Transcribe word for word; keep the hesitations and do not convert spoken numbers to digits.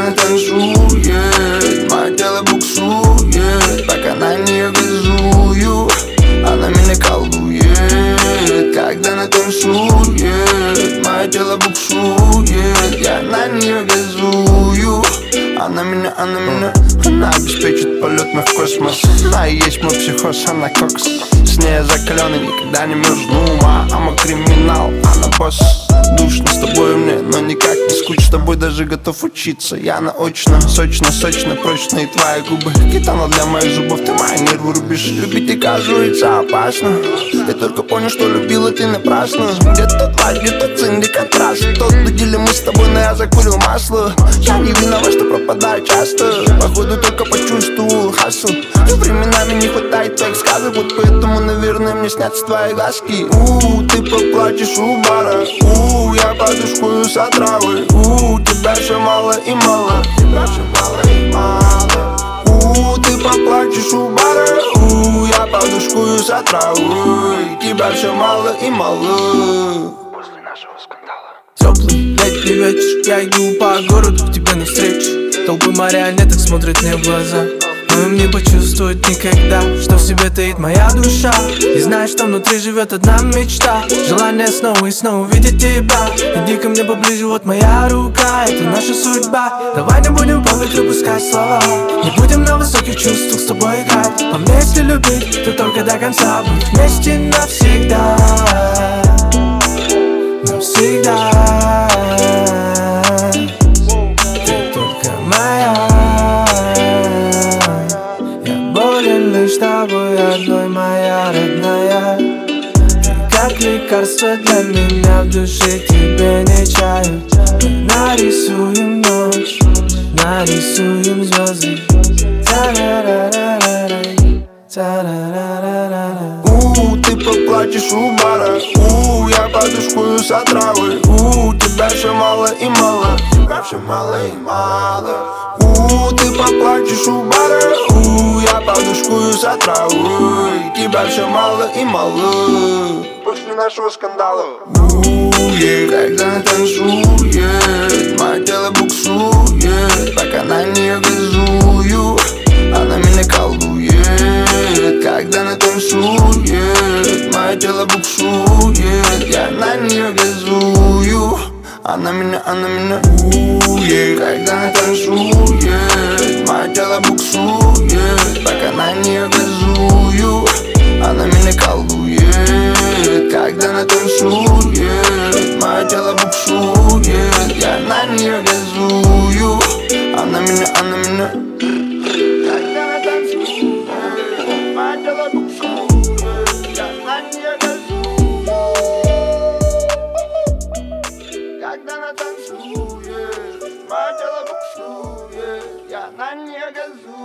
она танцует, мое тело буксует, пока на нее газую, она меня колдует. Когда она танцует, мое тело буксует, я на нее газую, она меня, она меня. Она обеспечит полет мой в космос, она и есть мой психоз, она кокс. С ней я закаленный, никогда не мерзну, мама криминал, она босс. Душно с тобой мне, но никак не скучно. С тобой даже готов учиться, я наочно. Сочно, сочно, прочные твои губы, гитана для моих зубов, ты мои нервы рубишь. Любить оказывается опасно, я только понял, что любила ты напрасно. Где-то два, где-то цинк, где контраст. Тот дудили мы с тобой, но я закурил масло. Я не виноват, что пропадаю часто, походу только почувствовал хасл. И временами не хватает твоих сказок, вот поэтому, наверное, мне снятся твои глазки. У, ты поплачешь у бара, у, я подушкую с отравы. У, тебя все мало и мало, тебя все мало и мало. У, ты поплачешь у бара, у, я подушкую с отравы. Тебя все мало и мало. После нашего скандала теплый летний вечер, я иду по городу к тебе навстречу. Толпы марионеток смотрят мне в глаза, но им не почувствовать никогда, что в себе таит моя душа. И знаешь, что внутри живет одна мечта, желание снова и снова увидеть тебя. Иди ко мне поближе, вот моя рука, это наша судьба. Давай не будем повык выпускать слова, не будем на высоких чувствах с тобой играть. А вместе любить, то только до конца, быть вместе навсегда. Навсегда. Ты только моя, лишь тобой одной, моя родная. Ты как лекарство для меня, в душе тебе не чаю. Мы нарисуем ночь, нарисуем звезды. У, ты поплачешь у бара, у, я подушкую с отравы. У, тебя все мало и мало, тебя все мало и мало. У, ты поплачешь у бара, у, я подушкую с отравы. Тебя все мало и мало. После нашего скандала. У, когда она танцует, мое тело буксует, пока на нее газую, она меня колдует. Когда она танцует, мое тело буксует, я на нее газую, она меня, она меня. У, когда она танцует, мое тело буксует, пока на нее газую, она меня колдует. Когда она танцует, мое тело буксует, я на нее газую, она меня, она меня. Когда она танцует, мое тело буксует, я на нее газую. Когда она танцует, мое тело буксует, я на нее газую.